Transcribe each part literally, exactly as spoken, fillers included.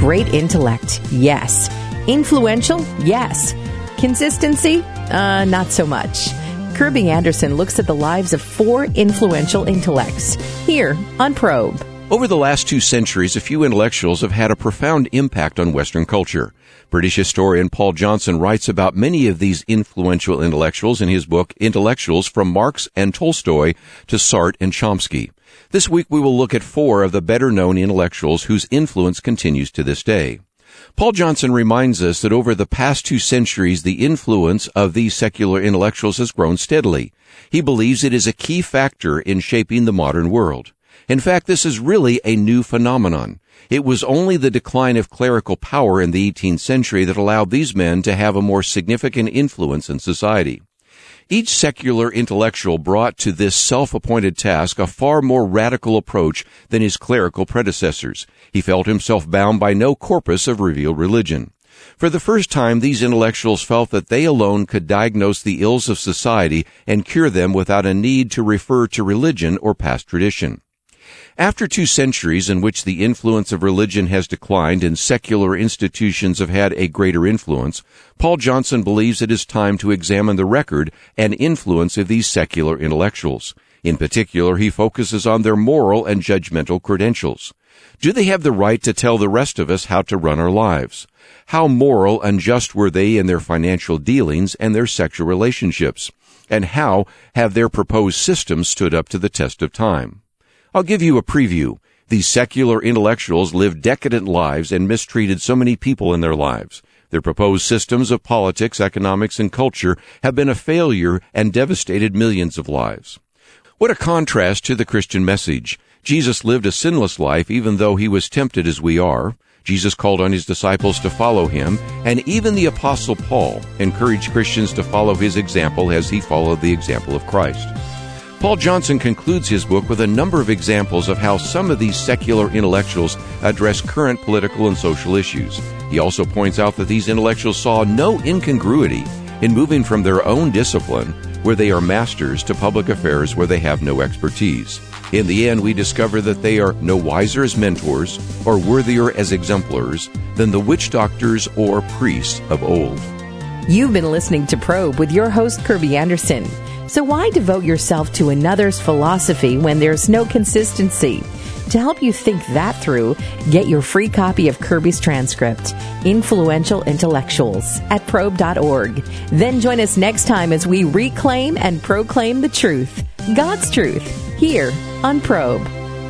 great intellect? Yes. Influential? Yes. Consistency? Uh, not so much. Kirby Anderson looks at the lives of four influential intellects here on Probe. Over the last two centuries, a few intellectuals have had a profound impact on Western culture. British historian Paul Johnson writes about many of these influential intellectuals in his book, Intellectuals from Marx and Tolstoy to Sartre and Chomsky. This week we will look at four of the better-known intellectuals whose influence continues to this day. Paul Johnson reminds us that over the past two centuries, the influence of these secular intellectuals has grown steadily. He believes it is a key factor in shaping the modern world. In fact, this is really a new phenomenon. It was only the decline of clerical power in the eighteenth century that allowed these men to have a more significant influence in society. Each secular intellectual brought to this self-appointed task a far more radical approach than his clerical predecessors. He felt himself bound by no corpus of revealed religion. For the first time, these intellectuals felt that they alone could diagnose the ills of society and cure them without a need to refer to religion or past tradition. After two centuries in which the influence of religion has declined and secular institutions have had a greater influence, Paul Johnson believes it is time to examine the record and influence of these secular intellectuals. In particular, he focuses on their moral and judgmental credentials. Do they have the right to tell the rest of us how to run our lives? How moral and just were they in their financial dealings and their sexual relationships? And how have their proposed systems stood up to the test of time? I'll give you a preview. These secular intellectuals lived decadent lives and mistreated so many people in their lives. Their proposed systems of politics, economics, and culture have been a failure and devastated millions of lives. What a contrast to the Christian message. Jesus lived a sinless life even though he was tempted as we are. Jesus called on his disciples to follow him, and even the Apostle Paul encouraged Christians to follow his example as he followed the example of Christ. Paul Johnson concludes his book with a number of examples of how some of these secular intellectuals address current political and social issues. He also points out that these intellectuals saw no incongruity in moving from their own discipline, where they are masters, to public affairs where they have no expertise. In the end, we discover that they are no wiser as mentors or worthier as exemplars than the witch doctors or priests of old. You've been listening to Probe with your host, Kirby Anderson. So why devote yourself to another's philosophy when there's no consistency? To help you think that through, get your free copy of Kirby's transcript, Influential Intellectuals, at probe dot org. Then join us next time as we reclaim and proclaim the truth, God's truth, here on Probe.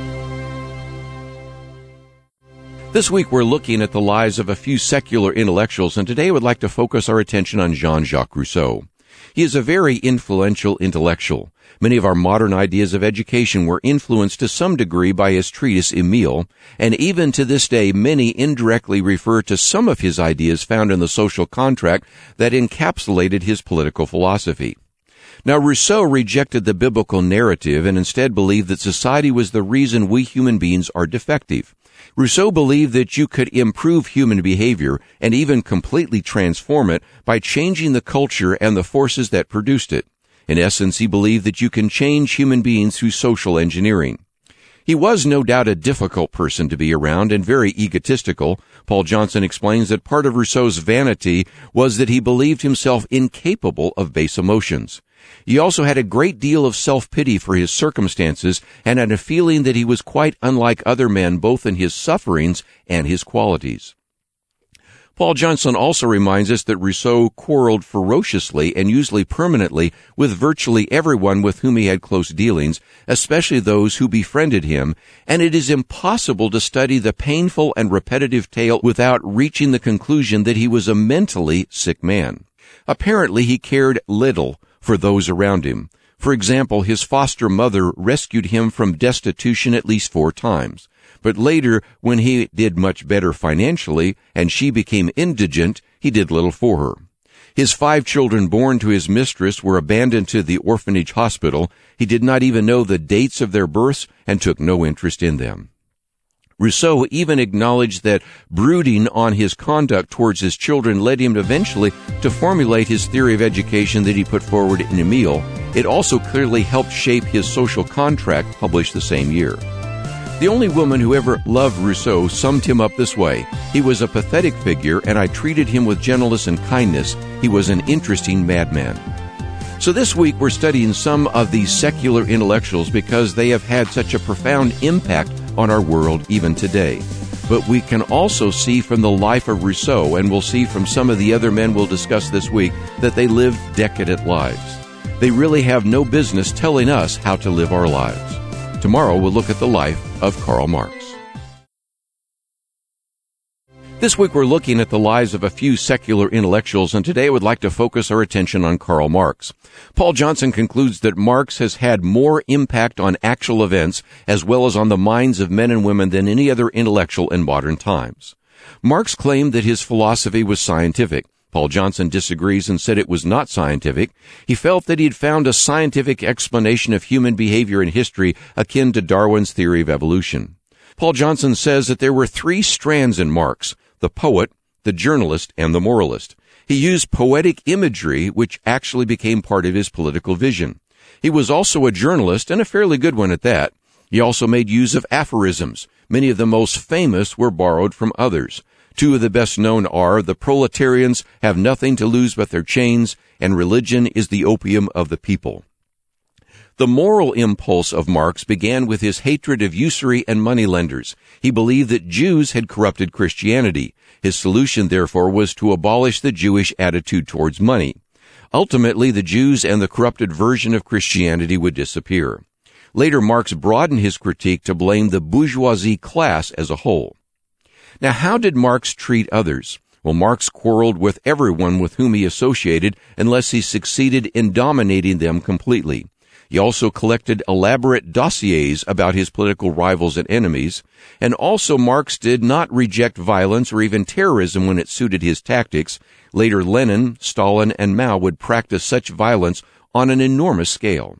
This week we're looking at the lives of a few secular intellectuals, and today I would like to focus our attention on Jean-Jacques Rousseau. He is a very influential intellectual. Many of our modern ideas of education were influenced to some degree by his treatise Emile, and even to this day many indirectly refer to some of his ideas found in the social contract that encapsulated his political philosophy. Now, Rousseau rejected the biblical narrative and instead believed that society was the reason we human beings are defective. Rousseau believed that you could improve human behavior and even completely transform it by changing the culture and the forces that produced it. In essence, he believed that you can change human beings through social engineering. He was no doubt a difficult person to be around and very egotistical. Paul Johnson explains that part of Rousseau's vanity was that he believed himself incapable of base emotions. He also had a great deal of self-pity for his circumstances and had a feeling that he was quite unlike other men both in his sufferings and his qualities. Paul Johnson also reminds us that Rousseau quarreled ferociously and usually permanently with virtually everyone with whom he had close dealings, especially those who befriended him, and it is impossible to study the painful and repetitive tale without reaching the conclusion that he was a mentally sick man. Apparently, he cared little for those around him. For example, his foster mother rescued him from destitution at least four times. But later, when he did much better financially and she became indigent, he did little for her. His five children born to his mistress were abandoned to the orphanage hospital. He did not even know the dates of their births and took no interest in them. Rousseau even acknowledged that brooding on his conduct towards his children led him eventually to formulate his theory of education that he put forward in Emile. It also clearly helped shape his social contract, published the same year. The only woman who ever loved Rousseau summed him up this way: "He was a pathetic figure, and I treated him with gentleness and kindness. He was an interesting madman." So this week we're studying some of these secular intellectuals because they have had such a profound impact on our world even today. But we can also see from the life of Rousseau, and we'll see from some of the other men we'll discuss this week, that they lived decadent lives. They really have no business telling us how to live our lives. Tomorrow we'll look at the life of Karl Marx. This week we're looking at the lives of a few secular intellectuals, and today I would like to focus our attention on Karl Marx. Paul Johnson concludes that Marx has had more impact on actual events as well as on the minds of men and women than any other intellectual in modern times. Marx claimed that his philosophy was scientific. Paul Johnson disagrees and said it was not scientific. He felt that he had found a scientific explanation of human behavior and history akin to Darwin's theory of evolution. Paul Johnson says that there were three strands in Marx: the poet, the journalist, and the moralist. He used poetic imagery, which actually became part of his political vision. He was also a journalist, and a fairly good one at that. He also made use of aphorisms. Many of the most famous were borrowed from others. Two of the best known are, "The proletarians have nothing to lose but their chains," and "Religion is the opium of the people." The moral impulse of Marx began with his hatred of usury and moneylenders. He believed that Jews had corrupted Christianity. His solution, therefore, was to abolish the Jewish attitude towards money. Ultimately, the Jews and the corrupted version of Christianity would disappear. Later, Marx broadened his critique to blame the bourgeoisie class as a whole. Now, how did Marx treat others? Well, Marx quarreled with everyone with whom he associated unless he succeeded in dominating them completely. He also collected elaborate dossiers about his political rivals and enemies, and also Marx did not reject violence or even terrorism when it suited his tactics. Later, Lenin, Stalin, and Mao would practice such violence on an enormous scale.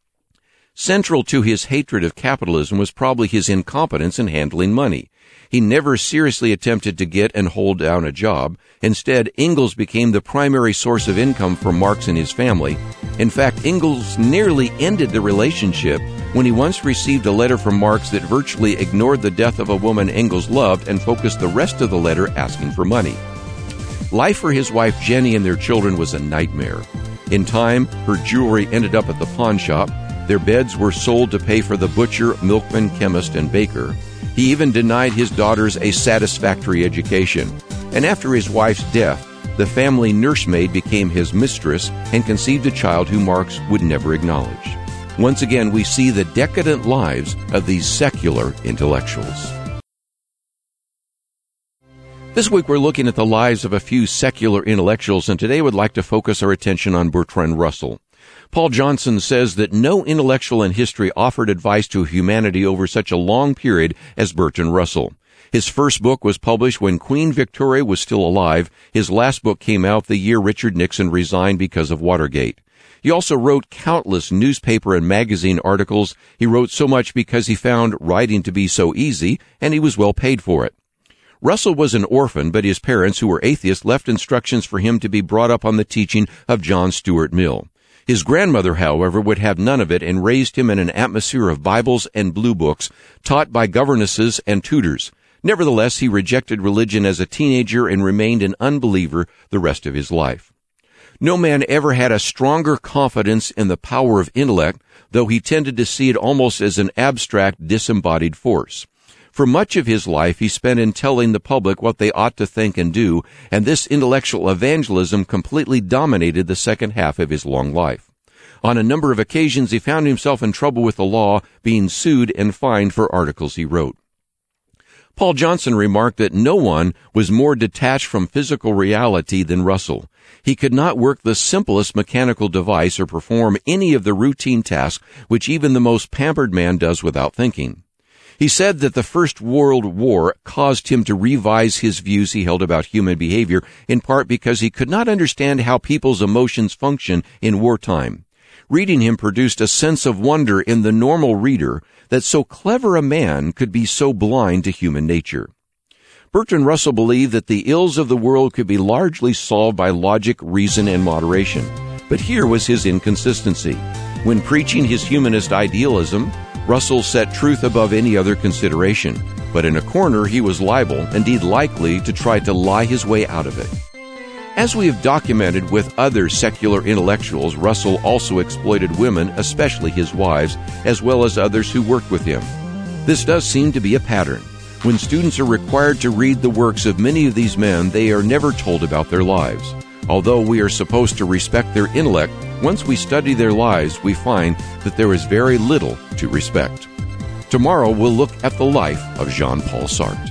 Central to his hatred of capitalism was probably his incompetence in handling money. He never seriously attempted to get and hold down a job. Instead, Engels became the primary source of income for Marx and his family. In fact, Engels nearly ended the relationship when he once received a letter from Marx that virtually ignored the death of a woman Engels loved and focused the rest of the letter asking for money. Life for his wife Jenny and their children was a nightmare. In time, her jewelry ended up at the pawn shop. Their beds were sold to pay for the butcher, milkman, chemist, and baker. He even denied his daughters a satisfactory education. And after his wife's death, the family nursemaid became his mistress and conceived a child whom Marx would never acknowledge. Once again, we see the decadent lives of these secular intellectuals. This week we're looking at the lives of a few secular intellectuals, and today we'd like to focus our attention on Bertrand Russell. Paul Johnson says that no intellectual in history offered advice to humanity over such a long period as Bertrand Russell. His first book was published when Queen Victoria was still alive. His last book came out the year Richard Nixon resigned because of Watergate. He also wrote countless newspaper and magazine articles. He wrote so much because he found writing to be so easy, and he was well paid for it. Russell was an orphan, but his parents, who were atheists, left instructions for him to be brought up on the teaching of John Stuart Mill. His grandmother, however, would have none of it and raised him in an atmosphere of Bibles and blue books taught by governesses and tutors. Nevertheless, he rejected religion as a teenager and remained an unbeliever the rest of his life. No man ever had a stronger confidence in the power of intellect, though he tended to see it almost as an abstract, disembodied force. For much of his life, he spent in telling the public what they ought to think and do, and this intellectual evangelism completely dominated the second half of his long life. On a number of occasions, he found himself in trouble with the law, being sued and fined for articles he wrote. Paul Johnson remarked that no one was more detached from physical reality than Russell. He could not work the simplest mechanical device or perform any of the routine tasks which even the most pampered man does without thinking. He said that the First World War caused him to revise his views he held about human behavior, in part because he could not understand how people's emotions function in wartime. Reading him produced a sense of wonder in the normal reader that so clever a man could be so blind to human nature. Bertrand Russell believed that the ills of the world could be largely solved by logic, reason, and moderation. But here was his inconsistency. When preaching his humanist idealism, Russell set truth above any other consideration, but in a corner he was liable, indeed likely, to try to lie his way out of it. As we have documented with other secular intellectuals, Russell also exploited women, especially his wives, as well as others who worked with him. This does seem to be a pattern. When students are required to read the works of many of these men, they are never told about their lives. Although we are supposed to respect their intellect, once we study their lives, we find that there is very little to respect. Tomorrow we'll look at the life of Jean-Paul Sartre.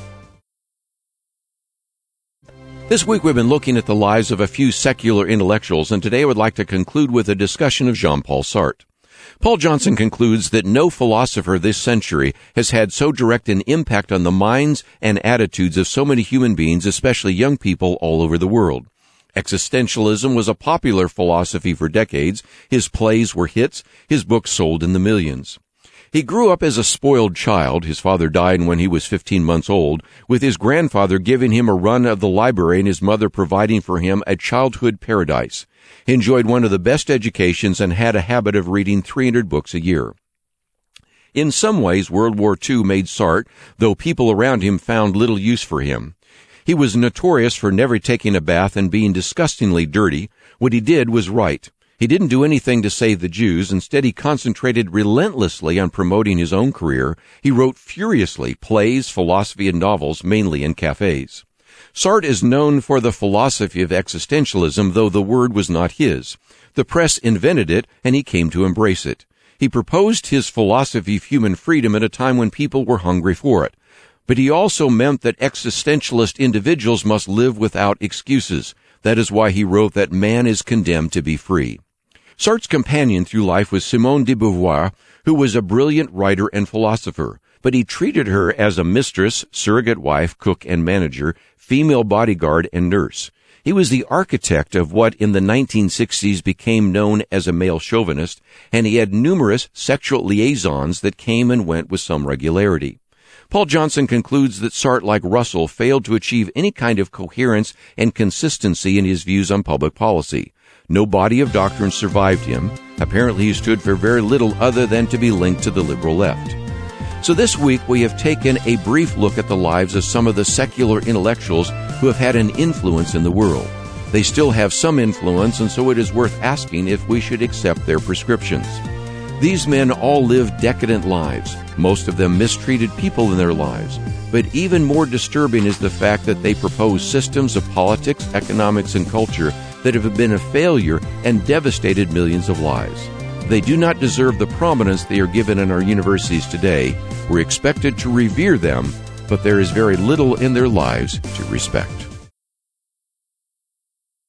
This week we've been looking at the lives of a few secular intellectuals, and today I would like to conclude with a discussion of Jean-Paul Sartre. Paul Johnson concludes that no philosopher this century has had so direct an impact on the minds and attitudes of so many human beings, especially young people all over the world. Existentialism was a popular philosophy for decades. His plays were hits. His books sold in the millions. He grew up as a spoiled child. His father died when he was fifteen months old, with his grandfather giving him a run of the library and his mother providing for him a childhood paradise. He enjoyed one of the best educations and had a habit of reading three hundred books a year. In some ways, World War Two made Sartre, though people around him found little use for him. He was notorious for never taking a bath and being disgustingly dirty. What he did was right. He didn't do anything to save the Jews. Instead, he concentrated relentlessly on promoting his own career. He wrote furiously plays, philosophy, and novels, mainly in cafes. Sartre is known for the philosophy of existentialism, though the word was not his. The press invented it, and he came to embrace it. He proposed his philosophy of human freedom at a time when people were hungry for it. But he also meant that existentialist individuals must live without excuses. That is why he wrote that man is condemned to be free. Sartre's companion through life was Simone de Beauvoir, who was a brilliant writer and philosopher, but he treated her as a mistress, surrogate wife, cook and manager, female bodyguard and nurse. He was the architect of what in the nineteen sixties became known as a male chauvinist, and he had numerous sexual liaisons that came and went with some regularity. Paul Johnson concludes that Sartre, like Russell, failed to achieve any kind of coherence and consistency in his views on public policy. No body of doctrine survived him. Apparently he stood for very little other than to be linked to the liberal left. So this week we have taken a brief look at the lives of some of the secular intellectuals who have had an influence in the world. They still have some influence, and so it is worth asking if we should accept their prescriptions. These men all lived decadent lives. Most of them mistreated people in their lives. But even more disturbing is the fact that they proposed systems of politics, economics, and culture that have been a failure and devastated millions of lives. They do not deserve the prominence they are given in our universities today. We're expected to revere them, but there is very little in their lives to respect.